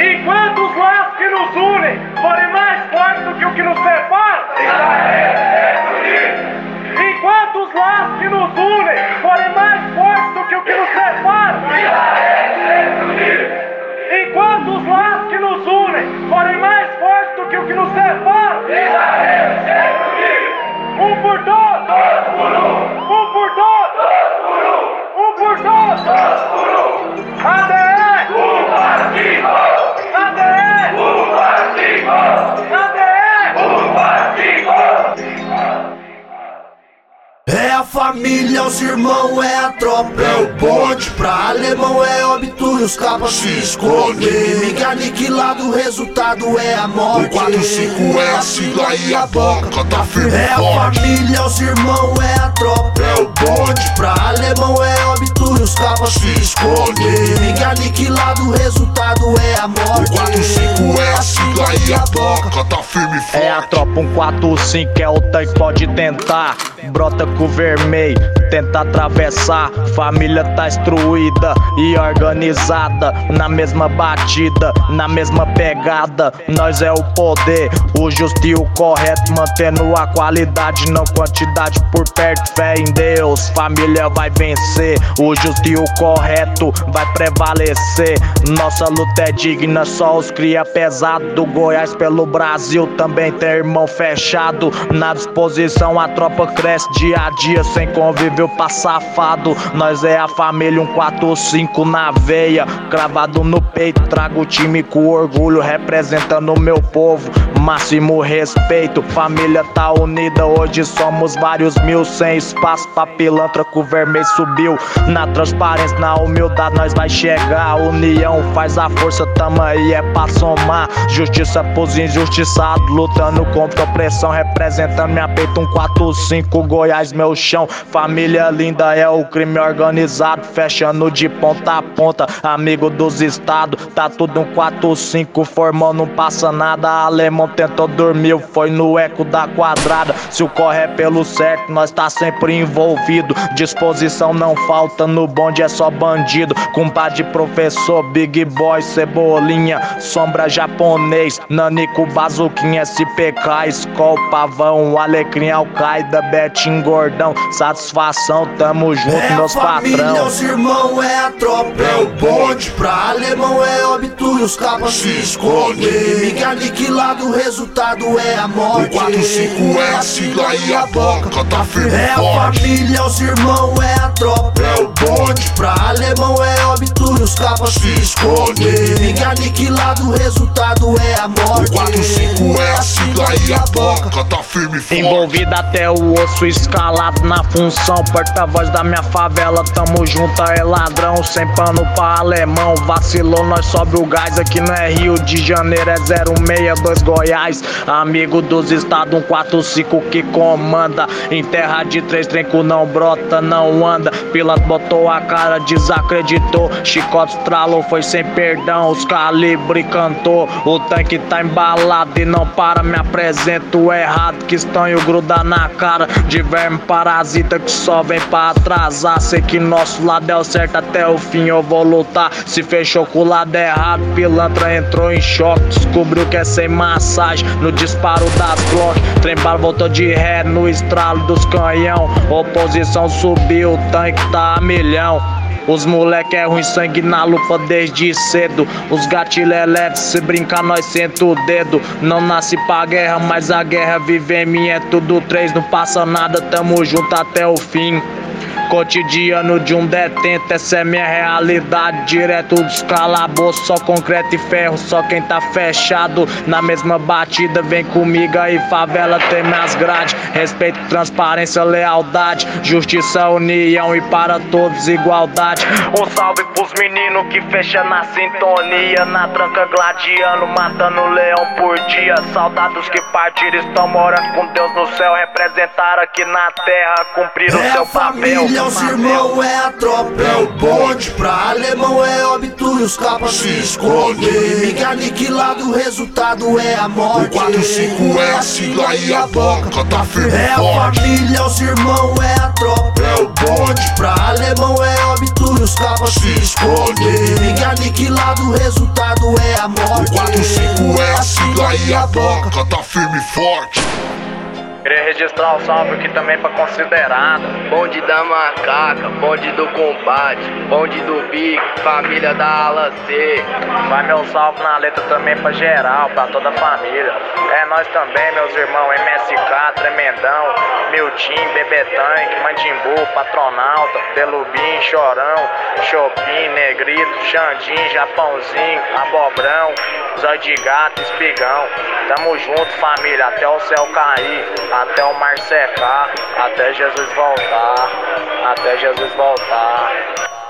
Enquanto os laços que nos unem forem mais fortes do que o que nos separa, enquanto os laços que nos unem forem mais fortes do que o que nos separa, enquanto os laços que nos unem forem mais fortes do que o que nos separa, um por todos, todos por um por todos, todos por um por todos, todos por um. ADE, partido. ADE, partido. ADE, partido. É a família, os irmãos, é a tropa, é o bonde. Pra alemão é óbito e os capas se escondem. Inimigo aniquilado, o resultado é a morte. O 45 é a sigla e a boca tá firme. É a família, os irmãos, é a tropa, é o bonde. Pra alemão é óbito e os capas se escondem. Inimigo aniquilado, o resultado é a morte. O 45 é a sigla e a boca tá firme e forte. É a tropa 145, é o tanque, pode tentar. Brota com o vermelho, tenta atravessar. Família tá instruída e organizada, na mesma batida, na mesma pegada. Nós é o poder, o justo e o correto, mantendo a qualidade, não quantidade. Por perto, fé em Deus, família vai vencer. O justo e o correto vai prevalecer. Nossa luta é digna, só os cria pesado. Do Goiás pelo Brasil também tem irmão fechado. Na disposição a tropa cresce dia a dia, sem convívio pra safado. Nós é a família 145 na veia, cravado no peito. Trago o time com orgulho, representando o meu povo. Máximo respeito, família tá unida. Hoje somos vários mil, sem espaço pra pilantra. Com o vermelho subiu, na transparência, na humildade nós vai chegar. A união faz a força, tamo aí é pra somar. Justiça pros injustiçados, lutando contra a opressão. Representando minha peito 145, Goiás meu chão. Família linda é o crime organizado, fechando de ponta a ponta. Amigo dos estados, tá tudo 145, formando não passa nada. Alemão tentou dormir, foi no eco da quadrada. Se o corre é pelo certo, nós tá sempre envolvido. Disposição não falta, no bonde é só bandido. Compadre professor, Big Boy, Cebolinha, Sombra japonês, Nanico, Bazuquinha, SPK, Skol, Pavão, Alecrim, Al-Qaeda, Betinho, Gordão. Satisfação, tamo junto, é meus patrão. É a família, os irmãos, é a tropa, é o bonde. Pra alemão é óbito e os capas se escondem. Inimigo aniquilado, o resultado é a morte. O 45 é a sigla e a boca tá firme e É a forte. família, os irmãos, é a tropa, é o bonde. Pra alemão é óbito e os capas se escondem. Inimigo aniquilado, o resultado é a morte. O 45 é a sigla e a boca tá firme e forte. Envolvido até o osso, escalado na função. Porta-voz da minha favela, tamo junto, é ladrão. Sem pano pra alemão, vacilou, nós sobe o gás. Aqui não é Rio de Janeiro, é 062 Goiás. Amigo dos estados 145 que comanda. Em terra de 3, trenco não brota, não anda. Piloto botou a cara, desacreditou. Chicote estralou, foi sem perdão. Os calibre cantou. O tanque tá embalado e não para, me apresento errado. Que estanho gruda na cara de verme parasita que só vem pra atrasar. Sei que nosso lado é o certo, até o fim eu vou lutar. Se fechou com o lado errado, pilantra entrou em choque. Descobriu que é sem massagem no disparo das Glock. Trembalo voltou de ré no estralo dos canhão. Oposição subiu, o tanque tá a milhão. Os moleque é ruim, sangue na lupa desde cedo. Os gatilhos elétricos, se brincar nós senta o dedo. Não nasce pra guerra, mas a guerra vive em mim. É tudo 3, não passa nada, tamo junto até o fim. Cotidiano de um detento, essa é minha realidade. Direto dos calabouços, só concreto e ferro. Só quem tá fechado na mesma batida vem comigo aí, favela tem minhas grades. Respeito, transparência, lealdade, justiça, união e para todos igualdade. Um salve pros meninos que fecha na sintonia, na tranca gladiando, matando leão por dia. Soldados que partiram estão morando com Deus no céu. Representaram aqui na terra, cumpriram é seu a família, papel. os irmãos, é a tropa, é o bonde. Pra alemão é óbito e os capas se escondem. Inimigo aniquilado, o resultado é a morte. O 45 é a sigla e a boca tá firme É e a forte. família, os irmãos, é a tropa, é o bonde. Pra alemão é óbito e os capas se escondem. Inimigo aniquilado, o resultado é a morte. O 45 é a sigla e a boca tá firme e forte. Queria registrar o salve aqui também pra considerada. Bonde da macaca, bonde do combate, bonde do bico, família da ala C. Vai meu salve na letra também pra geral, pra toda a família. É nós também, meus irmãos, MSK, Tremendão, Miltim, Bebetanque, Mandimbu, Patronauta, Delubim, Chorão, Chopin, Negrito, Xandim, Japãozinho, Abobrão, Zóio de Gato, Espigão. Tamo junto, família, até o céu cair, até o mar secar, até Jesus voltar, até Jesus voltar.